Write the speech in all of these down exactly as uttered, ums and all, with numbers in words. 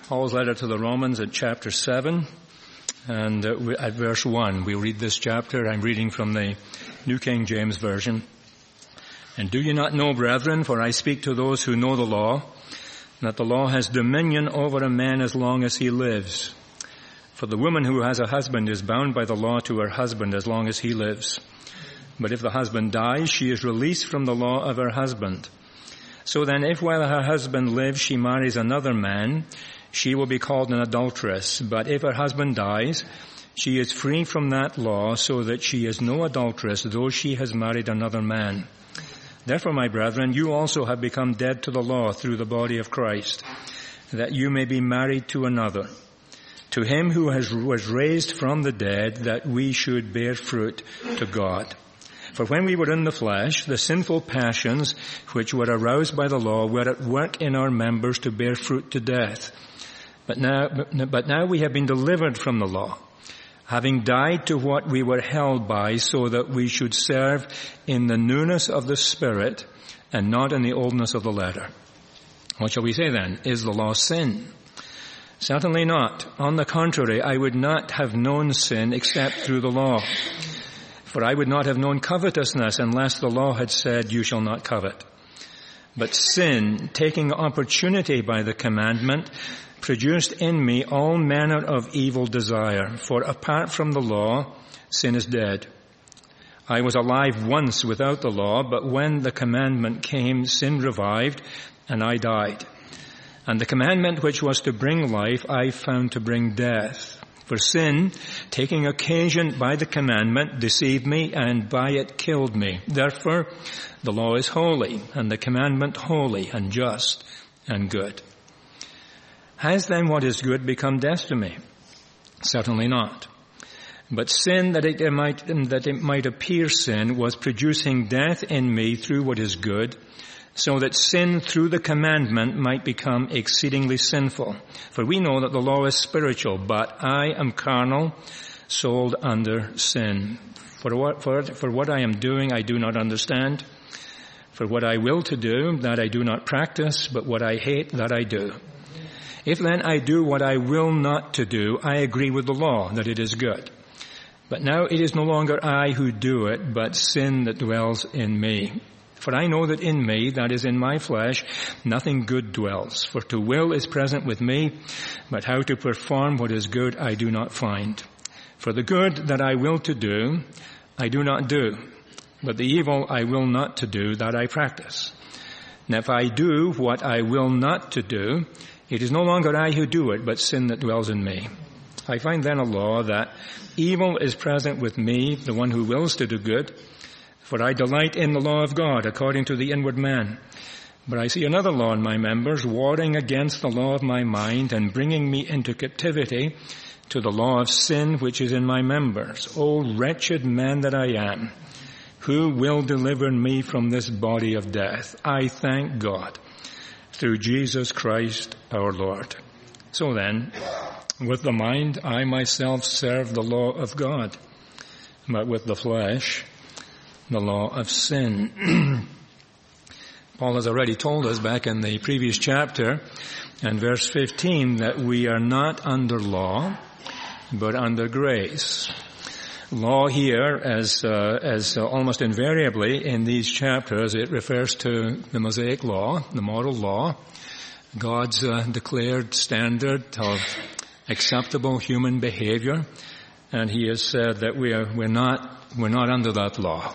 Paul's letter to the Romans at chapter seven, and uh, at verse one. We read this chapter. I'm reading from the New King James Version. And do you not know, brethren, for I speak to those who know the law, that the law has dominion over a man as long as he lives. For the woman who has a husband is bound by the law to her husband as long as he lives. But if the husband dies, she is released from the law of her husband. So then, if while her husband lives she marries another man, she will be called an adulteress. But if her husband dies, she is free from that law, so that she is no adulteress, though she has married another man. Therefore, my brethren, you also have become dead to the law through the body of Christ, that you may be married to another, to him who has, was raised from the dead, that we should bear fruit to God. For when we were in the flesh, the sinful passions which were aroused by the law were at work in our members to bear fruit to death. But now, but now we have been delivered from the law, having died to what we were held by, so that we should serve in the newness of the Spirit and not in the oldness of the letter. What shall we say then? Is the law sin? Certainly not. On the contrary, I would not have known sin except through the law. For I would not have known covetousness unless the law had said, you shall not covet. But sin, taking opportunity by the commandment, produced in me all manner of evil desire. For apart from the law, sin is dead. I was alive once without the law, but when the commandment came, sin revived, and I died. And the commandment which was to bring life, I found to bring death. For sin, taking occasion by the commandment, deceived me, and by it killed me. Therefore, the law is holy, and the commandment holy, and just, and good. Has then what is good become death to me? Certainly not. But sin, that it might, that it might appear sin, was producing death in me through what is good, so that sin through the commandment might become exceedingly sinful. For we know that the law is spiritual, but I am carnal, sold under sin. For what, for, for what I am doing, I do not understand. For what I will to do, that I do not practice, but what I hate, that I do. If then I do what I will not to do, I agree with the law that it is good. But now it is no longer I who do it, but sin that dwells in me. For I know that in me, that is in my flesh, nothing good dwells. For to will is present with me, but how to perform what is good I do not find. For the good that I will to do, I do not do, but the evil I will not to do, that I practice. And if I do what I will not to do, it is no longer I who do it, but sin that dwells in me. I find then a law that evil is present with me, the one who wills to do good, for I delight in the law of God according to the inward man. But I see another law in my members, warring against the law of my mind and bringing me into captivity to the law of sin which is in my members. O wretched man that I am, who will deliver me from this body of death? I thank God through Jesus Christ our Lord. So then, with the mind I myself serve the law of God, but with the flesh the law of sin. Paul has already told us back in the previous chapter and verse fifteen that we are not under law, but under grace. Law here, as uh, as uh, almost invariably in these chapters, it refers to the Mosaic law, the moral law, God's uh, declared standard of acceptable human behavior, and he has said that we are we're not we're not under that law.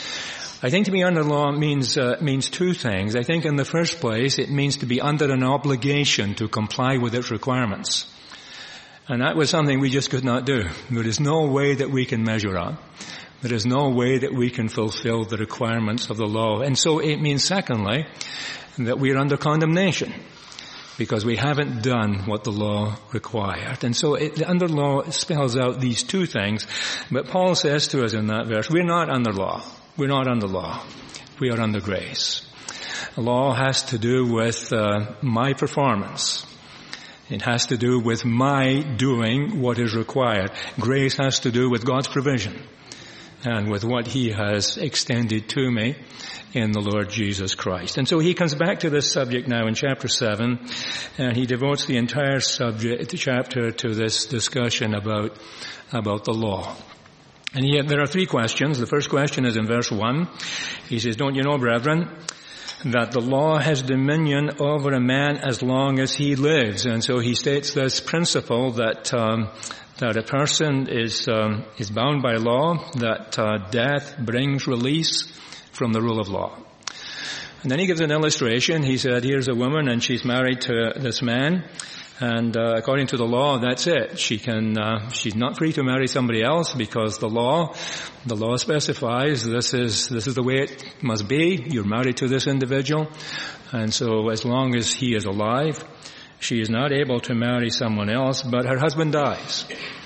I think to be under law means uh, means two things. I think in the first place it means to be under an obligation to comply with its requirements. And that was something we just could not do. There is no way that we can measure up. There is no way that we can fulfill the requirements of the law. And so it means, secondly, that we are under condemnation because we haven't done what the law required. And so it, under law spells out these two things. But Paul says to us in that verse, we're not under law. We're not under law. We are under grace. Law has to do with uh, my performance. It has to do with my doing what is required. Grace has to do with God's provision. and with what he has extended to me in the Lord Jesus Christ. And so he comes back to this subject now in chapter seven, and he devotes the entire subject, the chapter, to this discussion about, about the law. And yet there are three questions. The first question is in verse one. He says, "Don't you know, brethren, that the law has dominion over a man as long as he lives?" And so he states this principle that um, that a person is um, is bound by law, that uh, death brings release from the rule of law. And then he gives an illustration. He said, here's a woman and she's married to this man, and uh, according to the law, that's it. She can uh, she's not free to marry somebody else, because the law the law specifies this is this is the way it must be. You're married to this individual, and so as long as he is alive, she is not able to marry someone else, but her husband dies.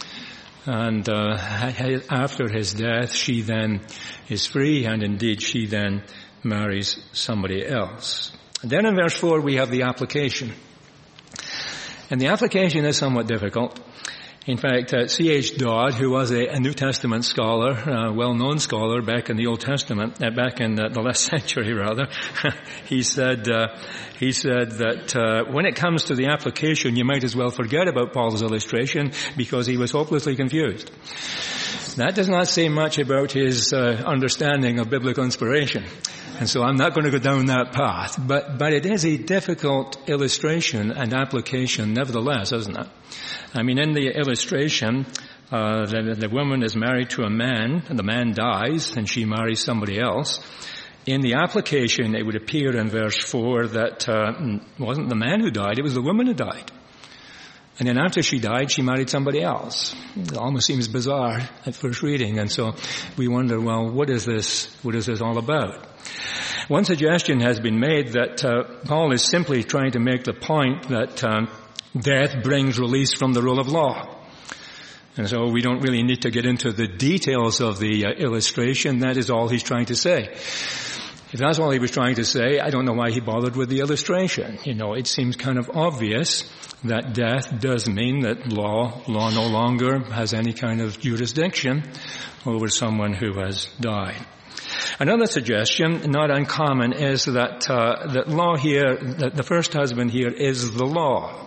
And uh, after his death, she then is free, and indeed she then marries somebody else. And then in verse four we have the application. And the application is somewhat difficult. In fact, uh, C H Dodd, who was a, a New Testament scholar, a well-known scholar back in the Old Testament, uh, back in uh, the last century rather, he said uh, he said that uh, when it comes to the application, you might as well forget about Paul's illustration, because he was hopelessly confused. That does not say much about his uh, understanding of biblical inspiration. And so I'm not going to go down that path. But, but it is a difficult illustration and application nevertheless, isn't it? I mean, in the illustration, uh, the, the woman is married to a man, and the man dies, and she marries somebody else. In the application, it would appear in verse four that uh, it wasn't the man who died, it was the woman who died. And then after she died, she married somebody else. It almost seems bizarre at first reading. And so we wonder, well, what is this, what is this all about? One suggestion has been made that uh, Paul is simply trying to make the point that um, death brings release from the rule of law. And so we don't really need to get into the details of the uh, illustration. That is all he's trying to say. If that's all he was trying to say, I don't know why he bothered with the illustration. You know, it seems kind of obvious that death does mean that law, law no longer has any kind of jurisdiction over someone who has died. Another suggestion, not uncommon, is that uh, that law here, that the first husband here is the law.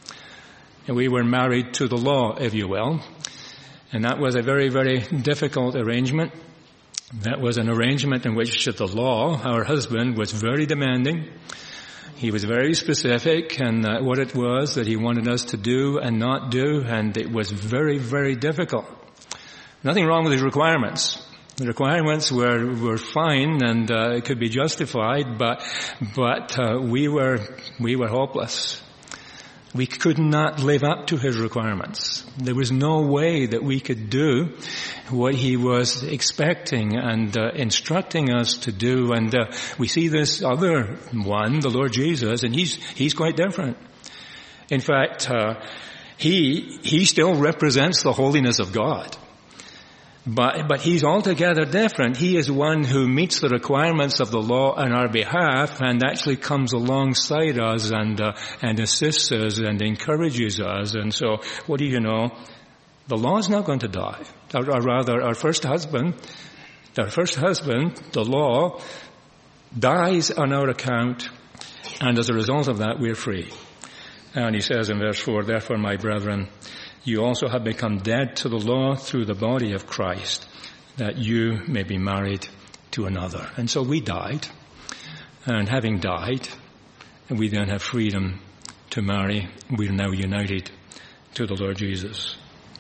And we were married to the law, if you will. And that was a very, very difficult arrangement. That was an arrangement in which the law, our husband, was very demanding. He was very specific in uh, what it was that he wanted us to do and not do, and it was very, very difficult. Nothing wrong with his requirements. The requirements were, were fine and uh, could be justified, but but uh, we were we were hopeless. We could not live up to his requirements. There was no way that we could do what he was expecting and uh, instructing us to do. And uh, we see this other one, the Lord Jesus, and he's he's quite different. In fact, uh, he he still represents the holiness of God. But, but he's altogether different. He is one who meets the requirements of the law on our behalf and actually comes alongside us and, uh, and assists us and encourages us. And so, what do you know? The law is not going to die. Or, or rather, our first husband, our first husband, the law, dies on our account, and as a result of that, we're free. And he says in verse four, "Therefore, my brethren, you also have become dead to the law through the body of Christ, that you may be married to another." And so we died, and having died, we then have freedom to marry. We are now united to the Lord Jesus.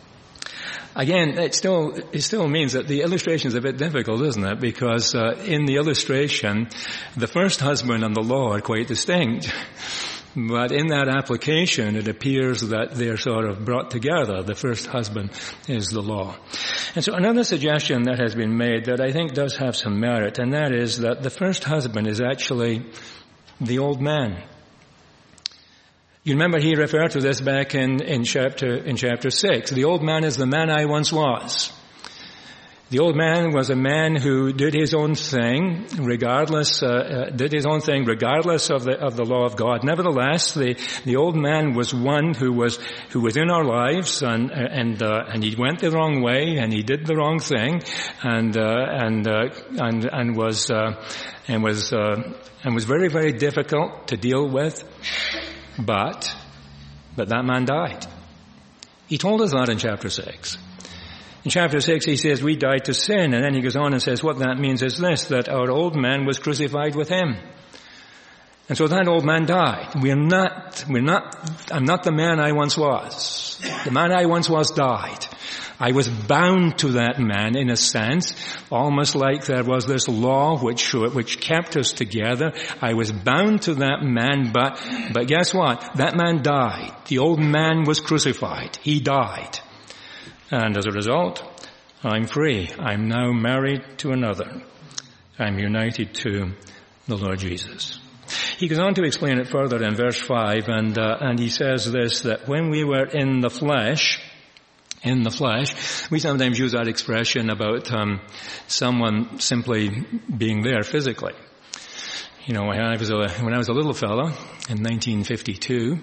Again, it still it still means that the illustration is a bit difficult, isn't it? Because uh, in the illustration, the first husband and the law are quite distinct. But in that application, it appears that they're sort of brought together. The first husband is the law. And so another suggestion that has been made that I think does have some merit, and that is that the first husband is actually the old man. You remember he referred to this back in, in chapter in chapter six. The old man is the man I once was. The old man was a man who did his own thing, regardless, uh, uh, did his own thing regardless of the of the law of God. Nevertheless, the the old man was one who was who was in our lives, and and uh, and he went the wrong way, and he did the wrong thing, and uh, and uh, and and was uh, and was uh, and was very very difficult to deal with. But but that man died. He told us that in chapter six. In chapter six, he says, we died to sin. And then he goes on and says, what that means is this, that our old man was crucified with him. And so that old man died. We're not, we're not, I'm not the man I once was. The man I once was died. I was bound to that man in a sense, almost like there was this law which, which kept us together. I was bound to that man, but, but guess what? That man died. The old man was crucified. He died. And as a result, I'm free. I'm now married to another. I'm united to the Lord Jesus. He goes on to explain it further in verse five, and uh, and he says this, that when we were in the flesh, in the flesh, we sometimes use that expression about um, someone simply being there physically. You know, when I was a, when I was a little fella in nineteen fifty-two,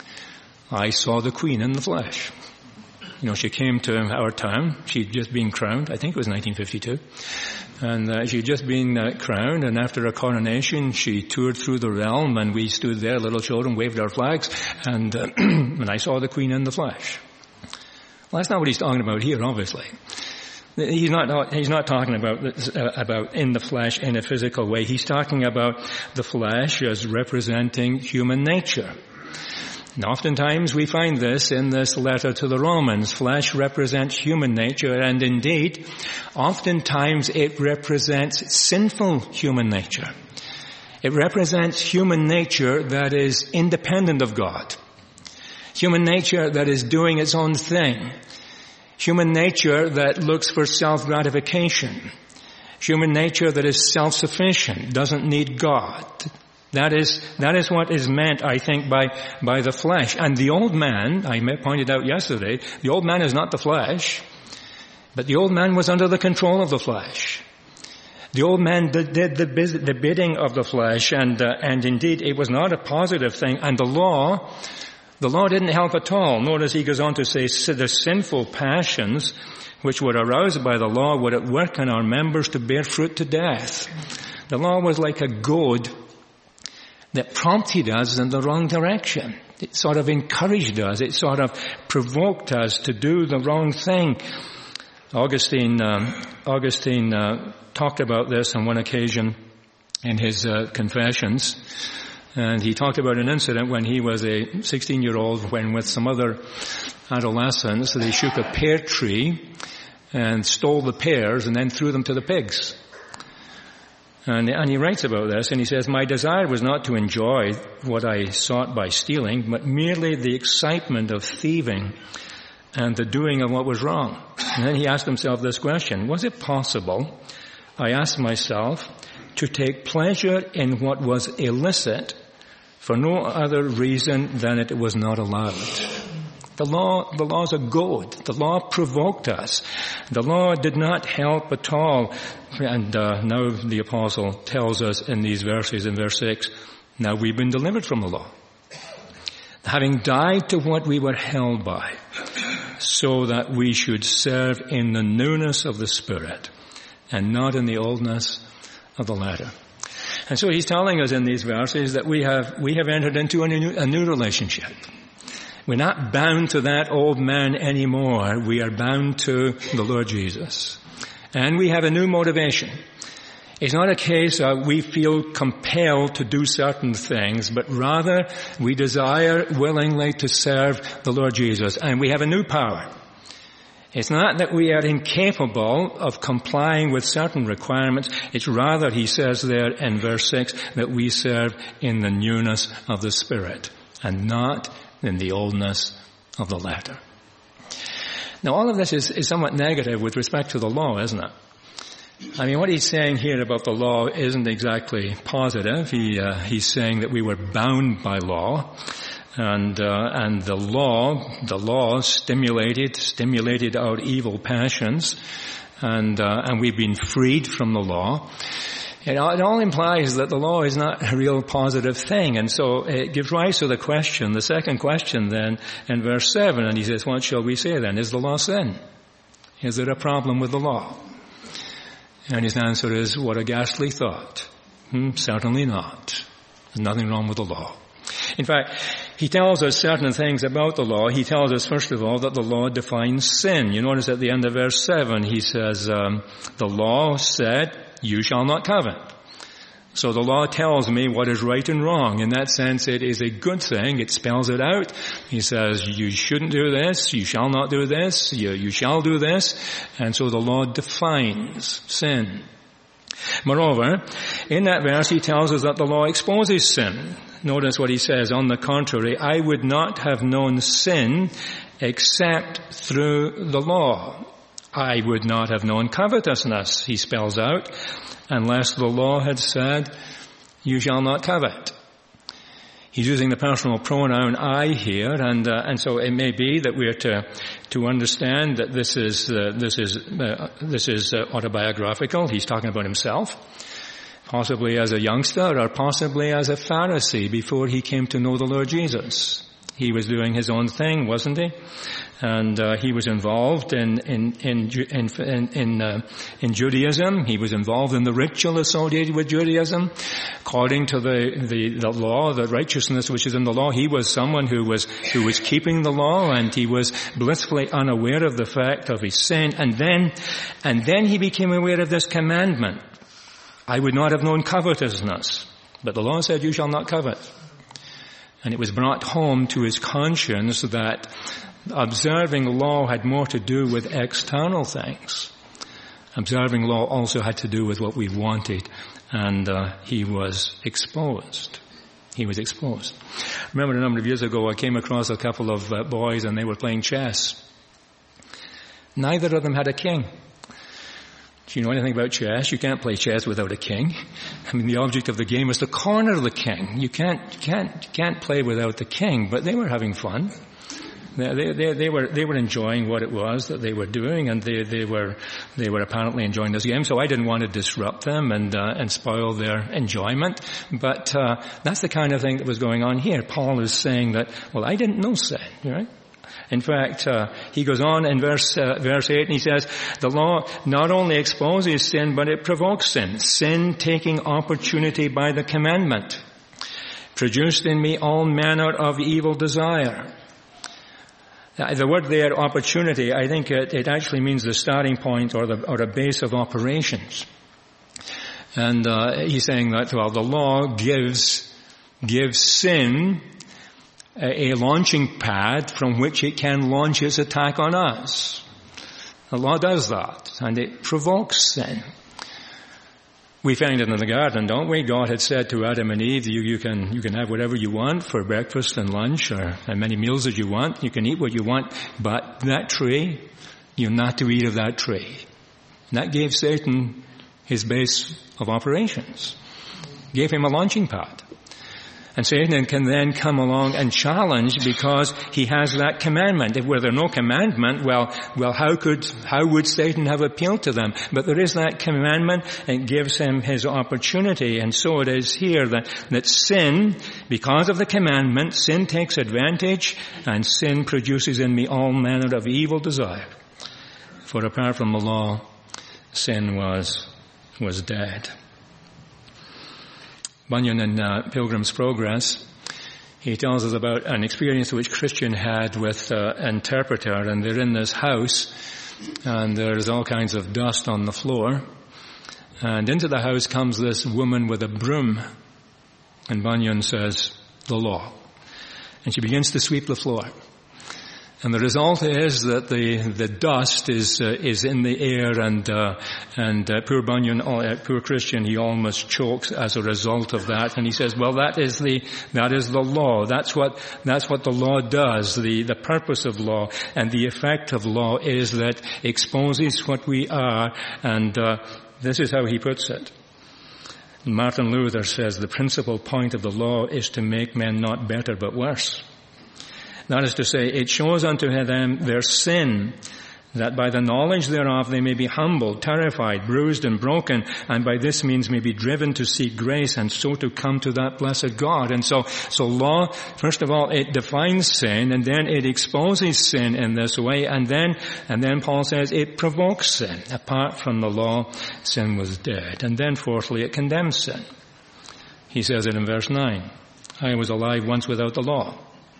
I saw the Queen in the flesh. You know, she came to our town. She'd just been crowned. I think it was nineteen fifty-two. And uh, she'd just been uh, crowned, and after her coronation, she toured through the realm, and we stood there, little children, waved our flags, and, uh, and I saw the Queen in the flesh. Well, that's not what he's talking about here, obviously. He's not, he's not talking about, uh, about in the flesh in a physical way. He's talking about the flesh as representing human nature. And oftentimes we find this in this letter to the Romans. Flesh represents human nature, and indeed, oftentimes it represents sinful human nature. It represents human nature that is independent of God. Human nature that is doing its own thing. Human nature that looks for self-gratification. Human nature that is self-sufficient, doesn't need God. That is, that is what is meant, I think, by, by the flesh. And the old man, I pointed out yesterday, the old man is not the flesh, but the old man was under the control of the flesh. The old man did, did the, the bidding of the flesh, and, uh, and indeed it was not a positive thing. And the law, the law didn't help at all. Notice he goes on to say, the sinful passions which were aroused by the law were at work in our members to bear fruit to death. The law was like a goad that prompted us in the wrong direction. It sort of encouraged us. It sort of provoked us to do the wrong thing. Augustine, um, Augustine uh, talked about this on one occasion in his uh, Confessions, and he talked about an incident when he was a sixteen-year-old, when with some other adolescents, they shook a pear tree and stole the pears and then threw them to the pigs. And, and he writes about this, and he says, my desire was not to enjoy what I sought by stealing, but merely the excitement of thieving and the doing of what was wrong. And then he asked himself this question, was it possible, I asked myself, to take pleasure in what was illicit for no other reason than it was not allowed? The law, the law's a goad. The law provoked us. The law did not help at all. And uh, now the apostle tells us in these verses, in verse six, now we've been delivered from the law, having died to what we were held by, so that we should serve in the newness of the Spirit and not in the oldness of the letter. And so he's telling us in these verses that we have, we have entered into a new, a new relationship. We're not bound to that old man anymore. We are bound to the Lord Jesus. And we have a new motivation. It's not a case of we feel compelled to do certain things, but rather we desire willingly to serve the Lord Jesus. And we have a new power. It's not that we are incapable of complying with certain requirements. It's rather, he says there in verse six, that we serve in the newness of the Spirit and not in the oldness of the letter. Now, all of this is, is somewhat negative with respect to the law, isn't it? I mean, what he's saying here about the law isn't exactly positive. He, uh, he's saying that we were bound by law, And, uh, and the law, the law stimulated, stimulated our evil passions, and, uh, and we've been freed from the law. It all, it all implies that the law is not a real positive thing, and so it gives rise to the question, the second question then, in verse seven, and he says, what shall we say then? Is the law sin? Is there a problem with the law? And his answer is, what a ghastly thought. Hmm, certainly not. There's nothing wrong with the law. In fact, he tells us certain things about the law. He tells us, first of all, that the law defines sin. You notice at the end of verse seven, he says, um, the law said, you shall not covet. So the law tells me what is right and wrong. In that sense, it is a good thing. It spells it out. He says, you shouldn't do this, you shall not do this, you, you shall do this. And so the law defines sin. Moreover, in that verse, he tells us that the law exposes sin. Notice what he says, on the contrary, I would not have known sin except through the law. I would not have known covetousness, he spells out, unless the law had said, you shall not covet. He's using the personal pronoun I here, and uh, and so it may be that we're to to understand that this is uh, this is uh, this is uh, autobiographical. He's talking about himself, possibly as a youngster or possibly as a Pharisee before he came to know the Lord Jesus. He was doing his own thing, wasn't he? And uh, he was involved in in in in in, uh, in Judaism. He was involved in the ritual associated with Judaism, according to the, the the law, the righteousness which is in the law. He was someone who was who was keeping the law, and he was blissfully unaware of the fact of his sin. And then, and then he became aware of this commandment: "I would not have known covetousness, but the law said, you shall not covet." And it was brought home to his conscience that observing law had more to do with external things. Observing law also had to do with what we wanted, and uh, he was exposed. He was exposed. I remember a number of years ago I came across a couple of uh, boys and they were playing chess. Neither of them had a king. Do you know anything about chess? You can't play chess without a king. I mean, the object of the game is to corner the king. You can't, can't, can't play without the king, but they were having fun. They, they, they were, they were enjoying what it was that they were doing, and they, they were, they were apparently enjoying this game. So I didn't want to disrupt them and, uh, and spoil their enjoyment. But, uh, that's the kind of thing that was going on here. Paul is saying that, well, I didn't know sin, right? In fact, uh, he goes on in verse uh, verse eight and he says, the law not only exposes sin, but it provokes sin. Sin taking opportunity by the commandment produced in me all manner of evil desire. Uh, the word there, opportunity, I think it, it actually means the starting point or the or a base of operations. And uh, he's saying that, well, the law gives gives sin a launching pad from which it can launch its attack on us. The law does that, and it provokes sin. We find it in the garden, don't we? God had said to Adam and Eve, you, you can you can have whatever you want for breakfast and lunch, or as many meals as you want. You can eat what you want, but that tree, you're not to eat of that tree. And that gave Satan his base of operations. Gave him a launching pad. And Satan can then come along and challenge because he has that commandment. If were there no commandment, well, well, how could, how would Satan have appealed to them? But there is that commandment, and it gives him his opportunity. And so it is here that, that sin, because of the commandment, sin takes advantage, and sin produces in me all manner of evil desire. For apart from the law, sin was, was dead. Bunyan in uh, Pilgrim's Progress, he tells us about an experience which Christian had with uh, an interpreter, and they're in this house, and there's all kinds of dust on the floor, and into the house comes this woman with a broom, and Bunyan says, the law. And she begins to sweep the floor. And the result is that the the dust is uh, is in the air, and uh, and uh, poor Bunyan, uh, poor Christian, he almost chokes as a result of that. And he says, "Well, that is the that is the law. That's what that's what the law does. The the purpose of law and the effect of law is that exposes what we are." And uh, this is how he puts it. Martin Luther says, "The principal point of the law is to make men not better but worse." That is to say, it shows unto them their sin, that by the knowledge thereof they may be humbled, terrified, bruised, and broken, and by this means may be driven to seek grace, and so to come to that blessed God. And so, so law, first of all, it defines sin, and then it exposes sin in this way, and then, and then Paul says it provokes sin. Apart from the law, sin was dead. And then fourthly, it condemns sin. He says it in verse nine. I was alive once without the law,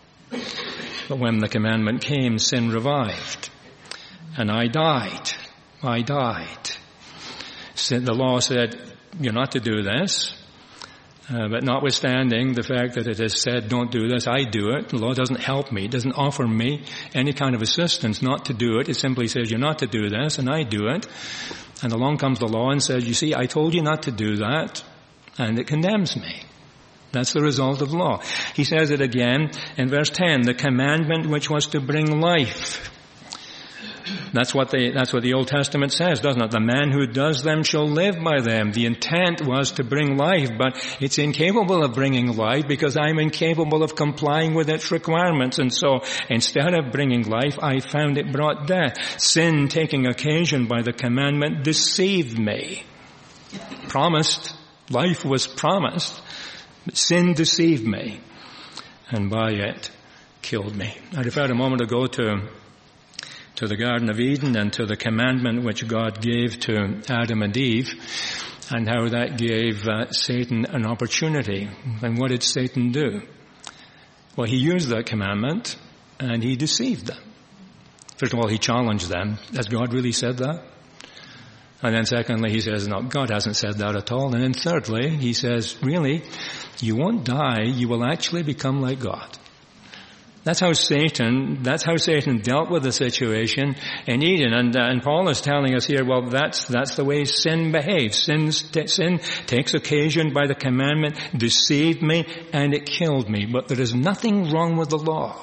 but when the commandment came, sin revived. And I died. I died. So the law said, you're not to do this. Uh, but notwithstanding the fact that it has said, don't do this, I do it. The law doesn't help me. It doesn't offer me any kind of assistance not to do it. It simply says, you're not to do this, and I do it. And along comes the law and says, you see, I told you not to do that, and it condemns me. That's the result of law. He says it again in verse ten, the commandment which was to bring life. That's what the, that's what the Old Testament says, doesn't it? The man who does them shall live by them. The intent was to bring life, but it's incapable of bringing life because I'm incapable of complying with its requirements. And so instead of bringing life, I found it brought death. Sin, taking occasion by the commandment, deceived me. Promised, life was promised, but sin deceived me, and by it killed me. I referred a moment ago to to the Garden of Eden and to the commandment which God gave to Adam and Eve, and how that gave uh, Satan an opportunity. And what did Satan do? Well, he used that commandment and he deceived them. First of all, he challenged them. Has God really said that? And then secondly, he says, no, God hasn't said that at all. And then thirdly, he says, really, you won't die, you will actually become like God. That's how Satan, that's how Satan dealt with the situation in Eden. And, uh, and Paul is telling us here, well, that's, that's the way sin behaves. Sin, sin takes occasion by the commandment, deceived me, and it killed me. But there is nothing wrong with the law.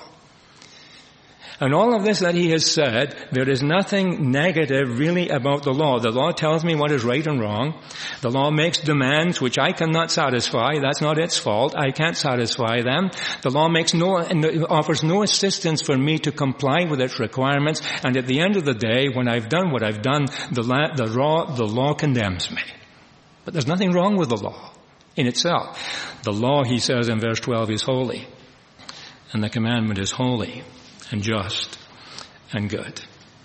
And all of this that he has said, there is nothing negative really about the law. The law tells me what is right and wrong. The law makes demands which I cannot satisfy. That's not its fault. I can't satisfy them. The law makes no, offers no assistance for me to comply with its requirements. And at the end of the day, when I've done what I've done, the law, the law, the law condemns me. But there's nothing wrong with the law in itself. The law, he says in verse twelve, is holy. And the commandment is holy and just and good.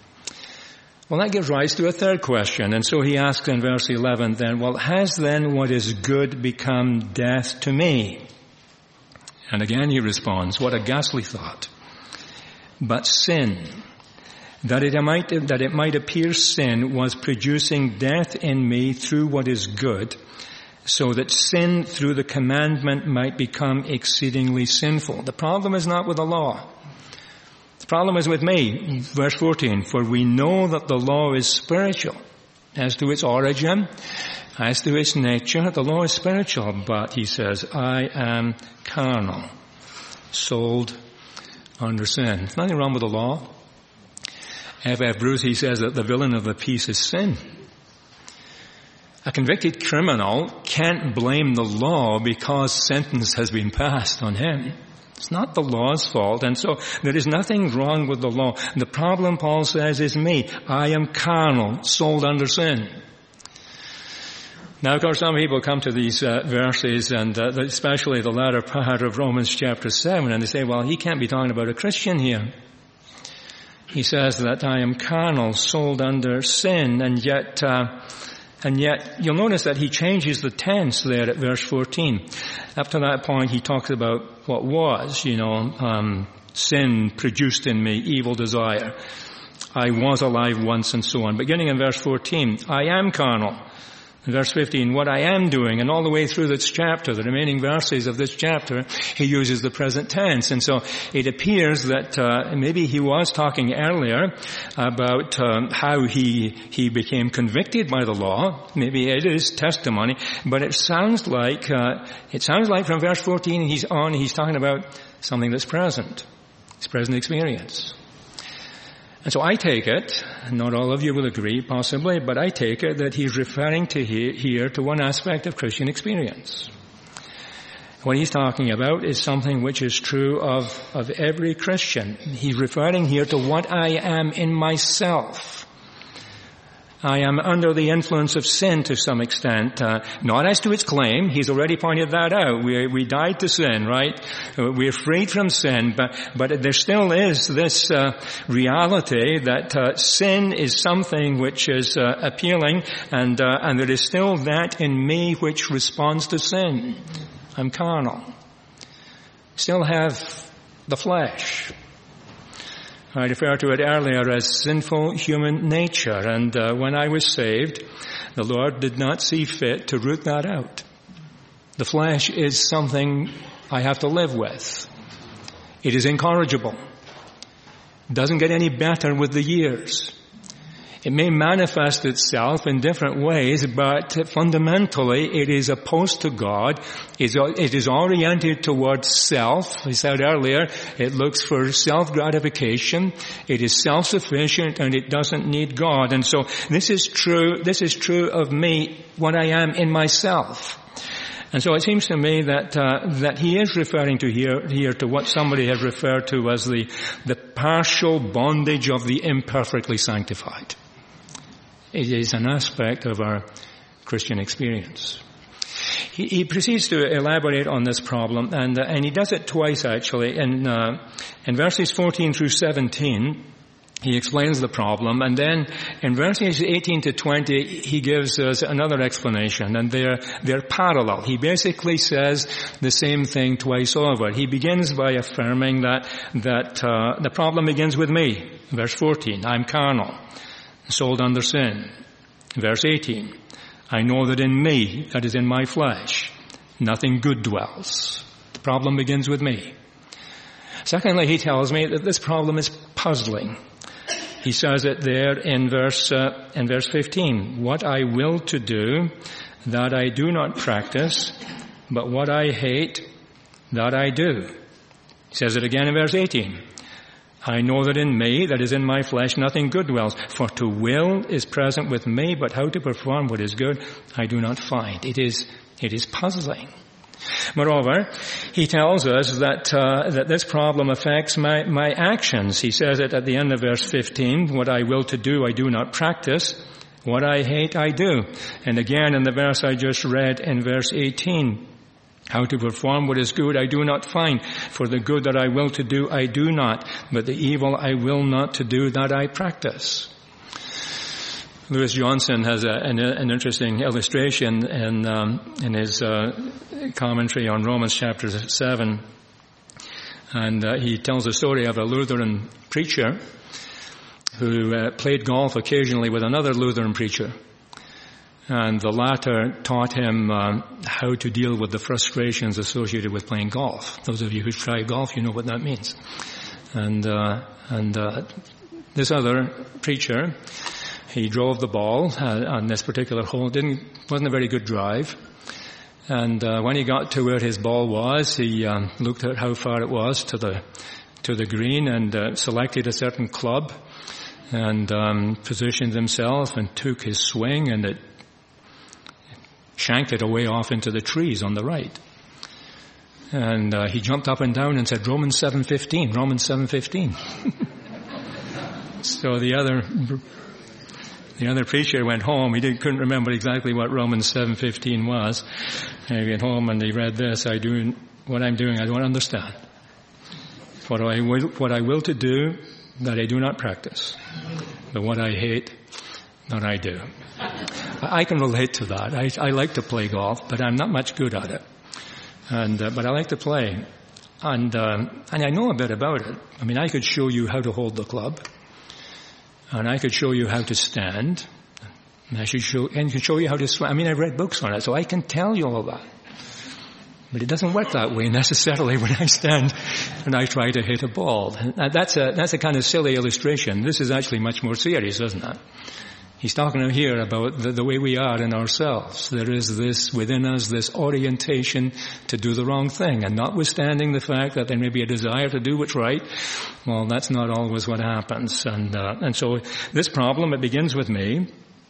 Well, that gives rise to a third question. And so he asks in verse eleven then, well, has then what is good become death to me? And again he responds, what a ghastly thought. But sin, that it might, that it might appear sin was producing death in me through what is good, so that sin through the commandment might become exceedingly sinful. The problem is not with the law. The problem is with me. Verse fourteen, for we know that the law is spiritual. As to its origin, as to its nature, the law is spiritual. But, he says, I am carnal, sold under sin. There's nothing wrong with the law. F F Bruce, he says that the villain of the piece is sin. A convicted criminal can't blame the law because sentence has been passed on him. It's not the law's fault, and so there is nothing wrong with the law. The problem, Paul says, is me. I am carnal, sold under sin. Now, of course, some people come to these uh, verses, and uh, especially the latter part of Romans chapter seven, and they say, well, he can't be talking about a Christian here. He says that I am carnal, sold under sin, and yet... Uh, And yet, you'll notice that he changes the tense there at verse fourteen. Up to that point, he talks about what was, you know, um, sin produced in me, evil desire. I was alive once and so on. Beginning in verse fourteen, I am carnal. In verse fifteen, what I am doing, and all the way through this chapter, the remaining verses of this chapter, he uses the present tense. And so it appears that uh, maybe he was talking earlier about um, how he he became convicted by the law. Maybe it is testimony, but it sounds like uh, it sounds like from verse fourteen he's on. He's talking about something that's present. It's present experience. And so I take it, not all of you will agree, possibly, but I take it that he's referring to he, here to one aspect of Christian experience. What he's talking about is something which is true of, of every Christian. He's referring here to what I am in myself. I am under the influence of sin to some extent, uh, not as to its claim. He's already pointed that out. We, we died to sin, right? We're freed from sin, but, but there still is this, uh, reality that, uh, sin is something which is, uh, appealing, and, uh, and there is still that in me which responds to sin. I'm carnal. Still have the flesh. I referred to it earlier as sinful human nature, and uh, when I was saved, the Lord did not see fit to root that out. The flesh is something I have to live with. It is incorrigible. It doesn't get any better with the years. It may manifest itself in different ways, but fundamentally it is opposed to God. It is oriented towards self. I said earlier, it looks for self-gratification. It is self-sufficient and it doesn't need God. And so this is true, this is true of me, what I am in myself. And so it seems to me that uh, that he is referring to here here to what somebody has referred to as the the partial bondage of the imperfectly sanctified. It is an aspect of our Christian experience. He, he proceeds to elaborate on this problem, and uh, and he does it twice actually. In uh, in verses fourteen through seventeen, he explains the problem, and then in verses eighteen to twenty, he gives us another explanation, and they're they're parallel. He basically says the same thing twice over. He begins by affirming that that uh, the problem begins with me. Verse fourteen, I'm carnal, sold under sin. Verse eighteen, I know that in me, that is in my flesh, nothing good dwells. The problem begins with me. Secondly, he tells me that this problem is puzzling. He says it there in verse, uh, in verse fifteen, what I will to do, that I do not practice, but what I hate, that I do. He says it again in verse eighteen. I know that in me, that is in my flesh, nothing good dwells. For to will is present with me, but how to perform what is good, I do not find. It is, it is puzzling. Moreover, he tells us that uh, that this problem affects my, my actions. He says it at the end of verse fifteen, what I will to do, I do not practice. What I hate, I do. And again in the verse I just read in verse eighteen, how to perform what is good I do not find. For the good that I will to do I do not, but the evil I will not to do that I practice. Lewis Johnson has a, an, an interesting illustration in, um, in his uh, commentary on Romans chapter seven. And uh, he tells the story of a Lutheran preacher who uh, played golf occasionally with another Lutheran preacher. And the latter taught him um, how to deal with the frustrations associated with playing golf. Those of you who've tried golf, you know what that means. And uh, and uh, this other preacher, he drove the ball uh, on this particular hole. Didn't wasn't a very good drive. And uh, when he got to where his ball was, he um, looked at how far it was to the to the green and uh, selected a certain club and um, positioned himself and took his swing, and it shanked it away off into the trees on the right. And uh, he jumped up and down and said, Romans seven fifteen, Romans seven fifteen. So the other the other preacher went home. He didn't, couldn't remember exactly what Romans seven fifteen was. And he went home and he read this, I do what I'm doing I don't understand. What I will, what I will to do, that I do not practice. But what I hate, that I do. I can relate to that. I, I like to play golf, but I'm not much good at it. And uh, but I like to play, and uh, and I know a bit about it. I mean, I could show you how to hold the club, and I could show you how to stand, and I should show and can show you how to swim. I mean, I've read books on it, so I can tell you all that. But it doesn't work that way necessarily when I stand and I try to hit a ball. And that's a that's a kind of silly illustration. This is actually much more serious, isn't it? He's talking here about the, the way we are in ourselves. There is this within us, this orientation to do the wrong thing. And notwithstanding the fact that there may be a desire to do what's right, well, that's not always what happens. And uh, and so this problem, it begins with me.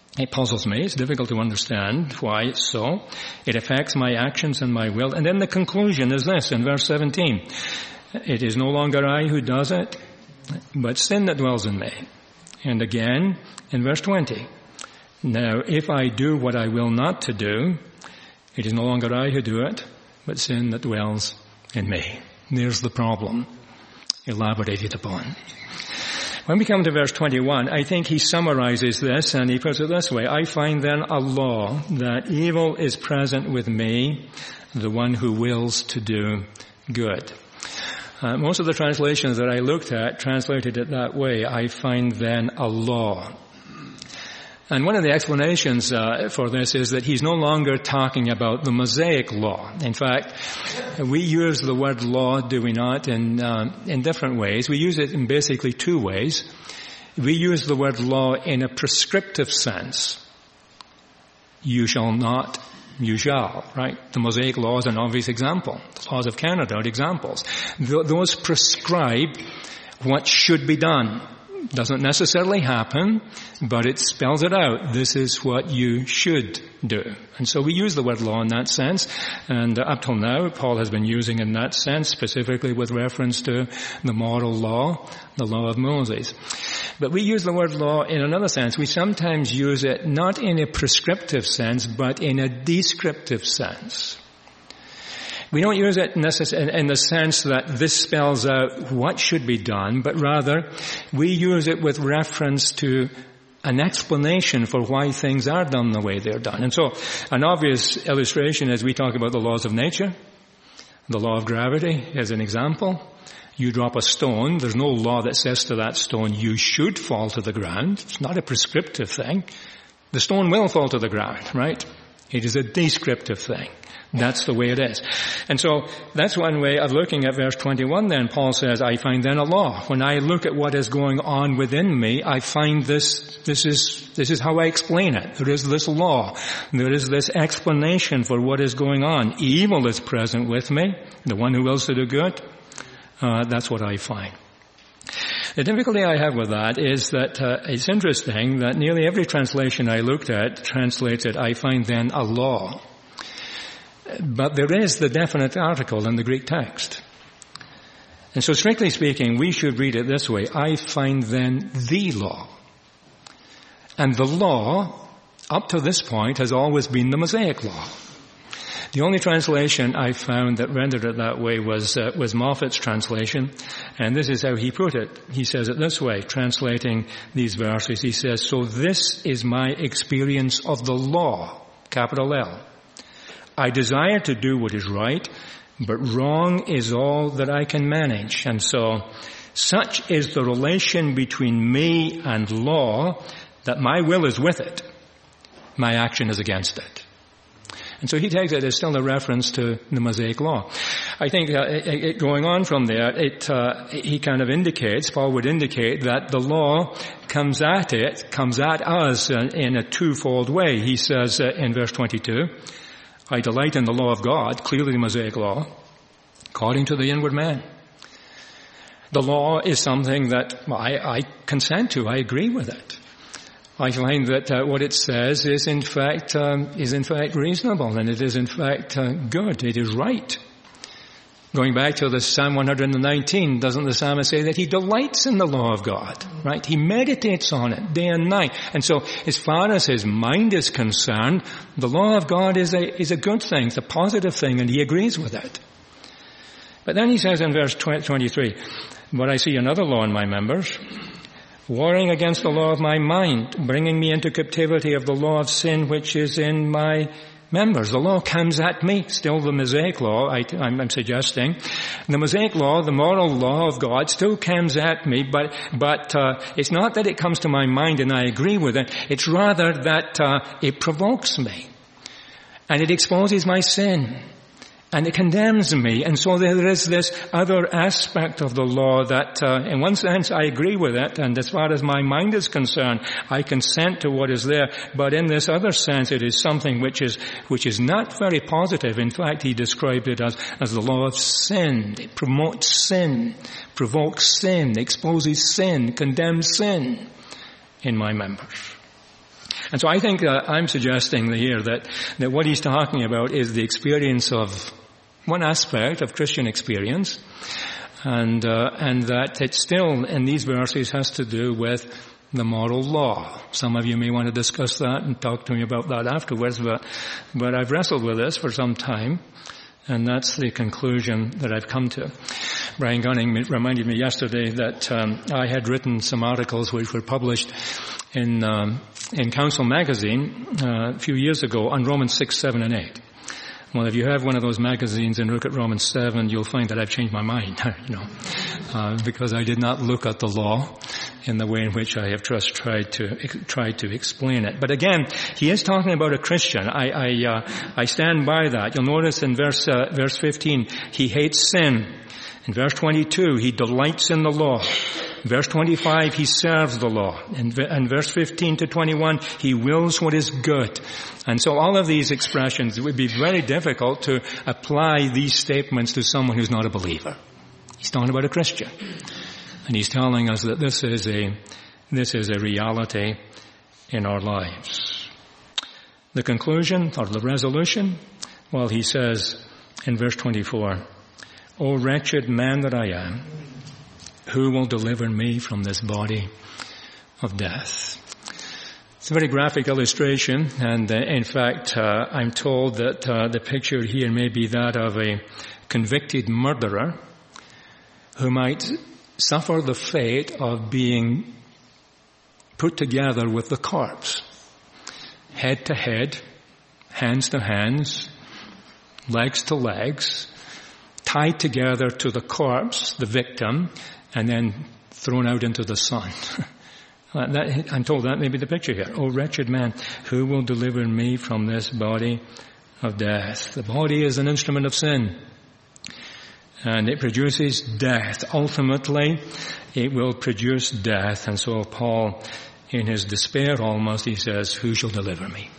It puzzles me. It's difficult to understand why it's so. It affects my actions and my will. And then the conclusion is this in verse seventeen. It is no longer I who does it, but sin that dwells in me. And again in verse twenty. Now, if I do what I will not to do, it is no longer I who do it, but sin that dwells in me. There's the problem, elaborated upon. When we come to verse twenty-one, I think he summarizes this and he puts it this way. I find then a law that evil is present with me, the one who wills to do good. Uh, most of the translations that I looked at translated it that way. I find then a law. And one of the explanations uh, for this is that he's no longer talking about the Mosaic law. In fact, we use the word law, do we not, in uh, in different ways. We use it in basically two ways. We use the word law in a prescriptive sense. You shall not, you shall, right? The Mosaic law is an obvious example. The laws of Canada are examples. Th- those prescribe what should be done. Doesn't necessarily happen, but it spells it out. This is what you should do. And so we use the word law in that sense, and up till now, Paul has been using in that sense, specifically with reference to the moral law, the law of Moses. But we use the word law in another sense. We sometimes use it not in a prescriptive sense, but in a descriptive sense. We don't use it in the sense that this spells out what should be done, but rather we use it with reference to an explanation for why things are done the way they're done. And so an obvious illustration is we talk about the laws of nature. The law of gravity is an example. You drop a stone, there's no law that says to that stone, you should fall to the ground. It's not a prescriptive thing. The stone will fall to the ground, right? It is a descriptive thing. That's the way it is. And so that's one way of looking at verse twenty-one then. Paul says, I find then a law. When I look at what is going on within me, I find this, this is, this is how I explain it. There is this law. There is this explanation for what is going on. Evil is present with me. The one who wills to do good. Uh, that's what I find. The difficulty I have with that is that uh, it's interesting that nearly every translation I looked at translates it, I find then a law. But there is the definite article in the Greek text. And so strictly speaking, we should read it this way. I find then the law. And the law, up to this point, has always been the Mosaic law. The only translation I found that rendered it that way was uh, was Moffat's translation. And this is how he put it. He says it this way, translating these verses. He says, so this is my experience of the law, capital L. I desire to do what is right, but wrong is all that I can manage. And so, such is the relation between me and law that my will is with it. My action is against it. And so he takes it as still a reference to the Mosaic law. I think uh, it, it, going on from there, it, uh, he kind of indicates, Paul would indicate that the law comes at it, comes at us in, in a twofold way. He says uh, in verse twenty-two, I delight in the law of God, clearly the Mosaic law, according to the inward man. The law is something that I, I consent to. I agree with it. I find that uh, what it says is in fact um, is in fact reasonable, and it is in fact uh, good. It is right. Going back to the Psalm one nineteen, doesn't the psalmist say that he delights in the law of God, right? He meditates on it day and night. And so as far as his mind is concerned, the law of God is a, is a good thing. It's a positive thing, and he agrees with it. But then he says in verse twenty-three, but I see another law in my members, warring against the law of my mind, bringing me into captivity of the law of sin which is in my members. The law comes at me, still the Mosaic law, I, I'm, I'm suggesting. The Mosaic law, the moral law of God, still comes at me, but but uh, it's not that it comes to my mind and I agree with it. It's rather that uh, it provokes me, and it exposes my sin, and it condemns me. And so there is this other aspect of the law that, uh, in one sense, I agree with it, and as far as my mind is concerned, I consent to what is there. But in this other sense, it is something which is which is not very positive. In fact, he described it as, as the law of sin. It promotes sin, provokes sin, exposes sin, condemns sin in my members. And so I think uh, I'm suggesting here that, that what he's talking about is the experience of one aspect of Christian experience, and uh, and that it still, in these verses, has to do with the moral law. Some of you may want to discuss that and talk to me about that afterwards, but but I've wrestled with this for some time, and that's the conclusion that I've come to. Brian Gunning reminded me yesterday that um, I had written some articles which were published in um, in Council magazine uh, a few years ago on Romans six, seven, and eight. Well, if you have one of those magazines and look at Romans seven, you'll find that I've changed my mind, you know, uh, because I did not look at the law in the way in which I have just tried to tried to explain it. But again, he is talking about a Christian. I I, uh, I stand by that. You'll notice in verse uh, verse fifteen, he hates sin. In verse twenty-two, he delights in the law. In verse twenty-five, he serves the law. In, in verse fifteen to twenty-one, he wills what is good. And so all of these expressions, it would be very difficult to apply these statements to someone who's not a believer. He's talking about a Christian. And he's telling us that this is a, this is a reality in our lives. The conclusion, or the resolution, well, he says in verse twenty-four, O wretched man that I am, who will deliver me from this body of death? It's a very graphic illustration, and uh, in fact, uh, I'm told that uh, the picture here may be that of a convicted murderer who might suffer the fate of being put together with the corpse, head to head, hands to hands, legs to legs, tied together to the corpse, the victim, and then thrown out into the sun. that, I'm told that may be the picture here. Oh, wretched man, who will deliver me from this body of death? The body is an instrument of sin, and it produces death. Ultimately, it will produce death. And so Paul, in his despair almost, he says, who shall deliver me?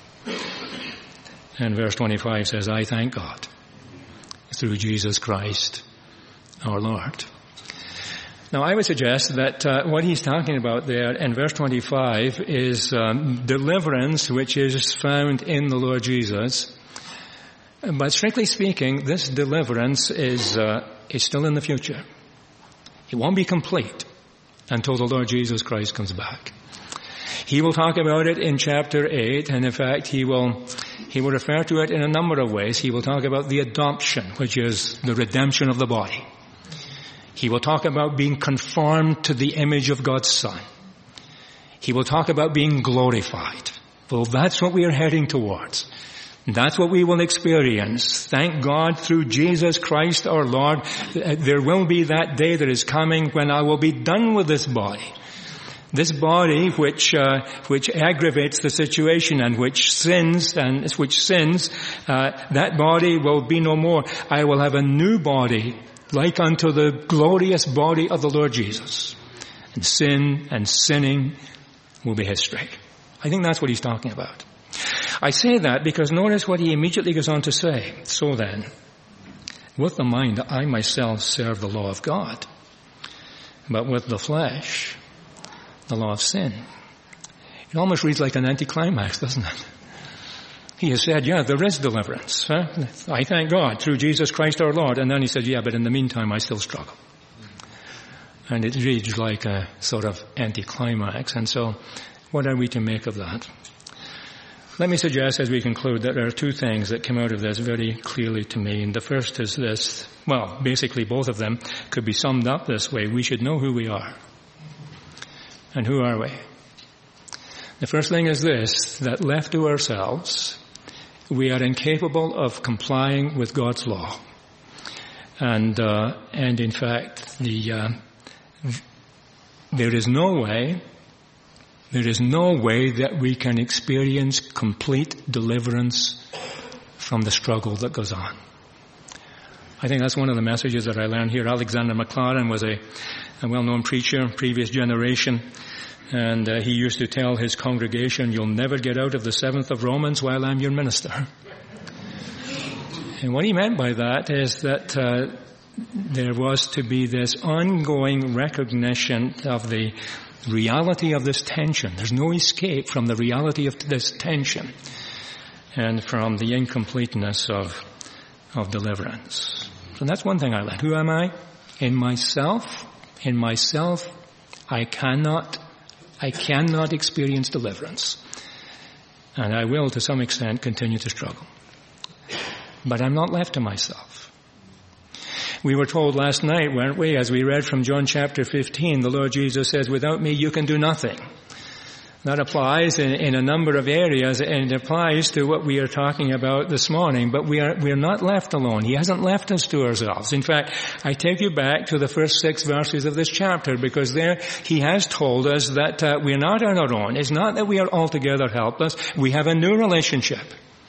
And verse twenty-five says, I thank God through Jesus Christ our Lord. Now, I would suggest that uh, what he's talking about there in verse twenty-five is um, deliverance which is found in the Lord Jesus. But strictly speaking, this deliverance is uh, is still in the future. It won't be complete until the Lord Jesus Christ comes back. He will talk about it in chapter eight, and in fact, he will he will refer to it in a number of ways. He will talk about the adoption, which is the redemption of the body. He will talk about being conformed to the image of God's Son. He will talk about being glorified. Well, that's what we are heading towards. That's what we will experience. Thank God through Jesus Christ our Lord. There will be that day that is coming when I will be done with this body. This body which uh, which aggravates the situation and which sins and which sins, uh, that body will be no more. I will have a new body like unto the glorious body of the Lord Jesus. And sin and sinning will be history. I think that's what he's talking about. I say that because notice what he immediately goes on to say. So then, with the mind I myself serve the law of God, but with the flesh, the law of sin. It almost reads like an anticlimax, doesn't it? He has said, yeah, there is deliverance. Huh? I thank God through Jesus Christ our Lord. And then he said, yeah, but in the meantime I still struggle. And it reads like a sort of anticlimax. And so what are we to make of that? Let me suggest as we conclude that there are two things that come out of this very clearly to me. And the first is this, well, basically both of them could be summed up this way. We should know who we are. And who are we? The first thing is this, that left to ourselves, we are incapable of complying with God's law. And, uh, and in fact, the, uh, there is no way, there is no way that we can experience complete deliverance from the struggle that goes on. I think that's one of the messages that I learned here. Alexander MacLaren was a, a well-known preacher, previous generation, and uh, he used to tell his congregation, you'll never get out of the seventh of Romans while I'm your minister. And what he meant by that is that uh, there was to be this ongoing recognition of the reality of this tension. There's no escape from the reality of this tension and from the incompleteness of, of deliverance. So that's one thing I learned. Who am I? In myself, in myself, I cannot, I cannot experience deliverance. And I will, to some extent, continue to struggle. But I'm not left to myself. We were told last night, weren't we, as we read from John chapter fifteen, the Lord Jesus says, without me you can do nothing. That applies in, in a number of areas, and it applies to what we are talking about this morning. But we are we are not left alone. He hasn't left us to ourselves. In fact, I take you back to the first six verses of this chapter, because there he has told us that uh, we are not on our own. It's not that we are altogether helpless. We have a new relationship.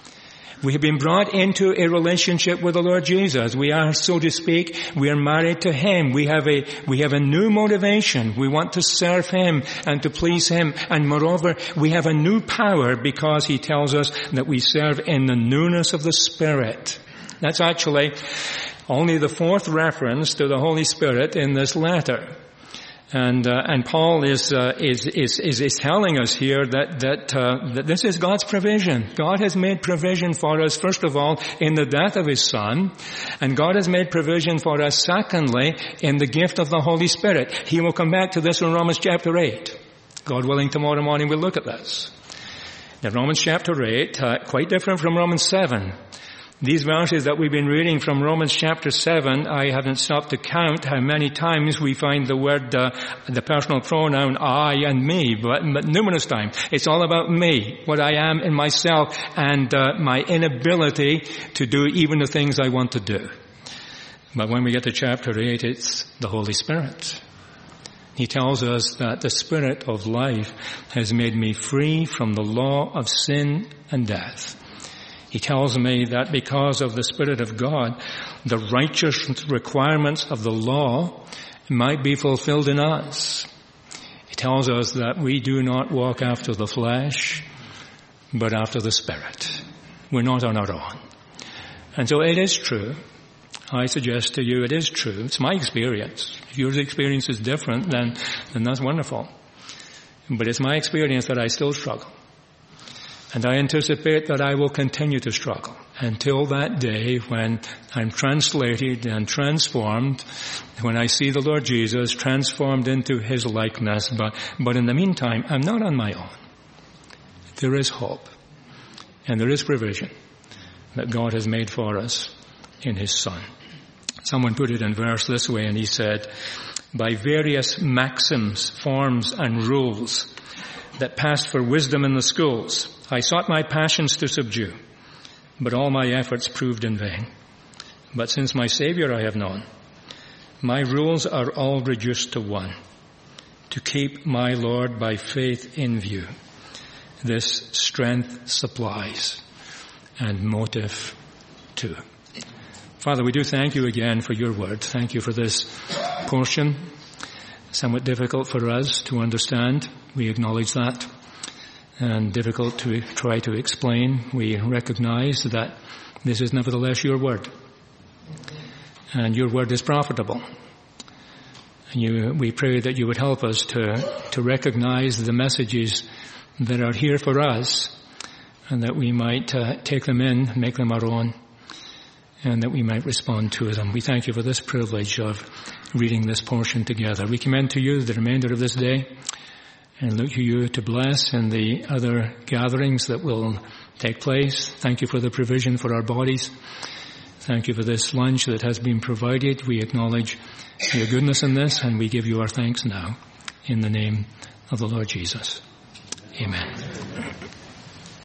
We have been brought into a relationship with the Lord Jesus. We are, so to speak, we are married to Him. We have a, we have a new motivation. We want to serve Him and to please Him. And moreover, we have a new power because He tells us that we serve in the newness of the Spirit. That's actually only the fourth reference to the Holy Spirit in this letter. And uh, and Paul is, uh, is is is is telling us here that that uh, that this is God's provision. God has made provision for us, first of all, in the death of His Son, and God has made provision for us, secondly, in the gift of the Holy Spirit. He will come back to this in Romans chapter eight. God willing, tomorrow morning we'll look at this. Now, Romans chapter eight, uh, quite different from Romans seven. These verses that we've been reading from Romans chapter seven, I haven't stopped to count how many times we find the word, uh, the personal pronoun I and me, but, but numerous times. It's all about me, what I am in myself, and uh, my inability to do even the things I want to do. But when we get to chapter eight, it's the Holy Spirit. He tells us that the Spirit of life has made me free from the law of sin and death. He tells me that because of the Spirit of God, the righteous requirements of the law might be fulfilled in us. He tells us that we do not walk after the flesh, but after the Spirit. We're not on our own. And so it is true. I suggest to you it is true. It's my experience. If your experience is different, then, then that's wonderful. But it's my experience that I still struggle. And I anticipate that I will continue to struggle until that day when I'm translated and transformed, when I see the Lord Jesus transformed into His likeness. But, but in the meantime, I'm not on my own. There is hope. And there is provision that God has made for us in His Son. Someone put it in verse this way, and he said, by various maxims, forms, and rules that passed for wisdom in the schools, I sought my passions to subdue, but all my efforts proved in vain. But since my Savior I have known, my rules are all reduced to one, to keep my Lord by faith in view. This strength supplies, and motive too. Father, we do thank you again for your word. Thank you for this portion, somewhat difficult for us to understand. We acknowledge that. And difficult to try to explain. We recognize that this is nevertheless your word. And your word is profitable. And you, we pray that you would help us to, to recognize the messages that are here for us, and that we might uh, take them in, make them our own, and that we might respond to them. We thank you for this privilege of reading this portion together. We commend to you the remainder of this day, and look to you to bless in the other gatherings that will take place. Thank you for the provision for our bodies. Thank you for this lunch that has been provided. We acknowledge your goodness in this, and we give you our thanks now in the name of the Lord Jesus. Amen.